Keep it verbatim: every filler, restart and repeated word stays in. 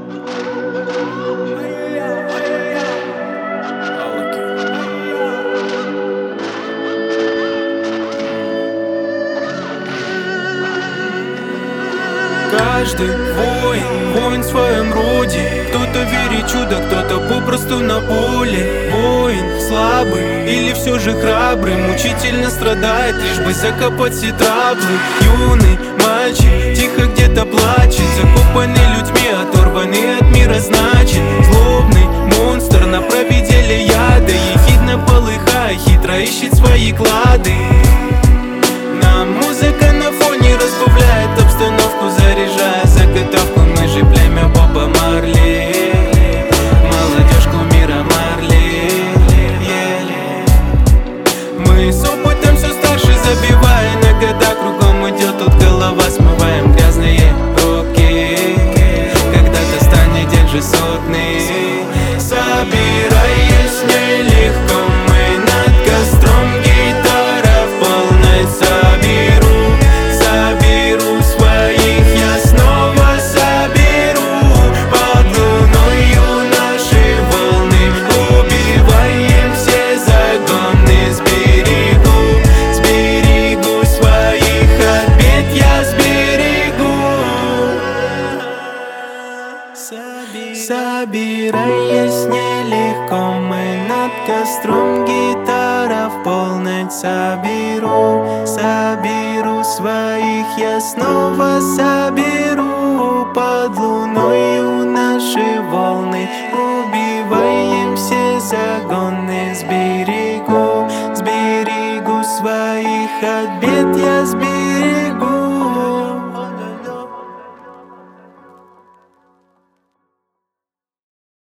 Каждый воин, воин в своем роде. Кто-то верит в чудо, кто-то попросту на поле. Воин слабый или все же храбрый, мучительно страдает, лишь бы закопать все траблы. Юный мальчик тихо где-то плачет, закопанный людьми, оторванный от мира, значит. Злобный монстр на провиделе яда, ехидно полыхая, хитро ищет свои клады. Нам музыка на фоне разбавляет обстановку, заряжая заготовку. Мы же племя Боба Марли, молодежь кумира Марли. Мы с опытом все старше, забивая на года, кругом идет тут голова, смываем грязные руки. Когда-то станет день же сотный, собираясь нелегко, мы над костром гитара в полной соберу. Соберу своих, я снова соберу. Под луною наши волны, убиваем все загоны. Сберегу, сберегу своих от бед, я сберегу. Собираясь нелегко, мы над костром гитара в полночь. Соберу, соберу своих, я снова соберу. Под луною наши волны, убиваем все загоны. Сберегу, сберегу своих от бед, я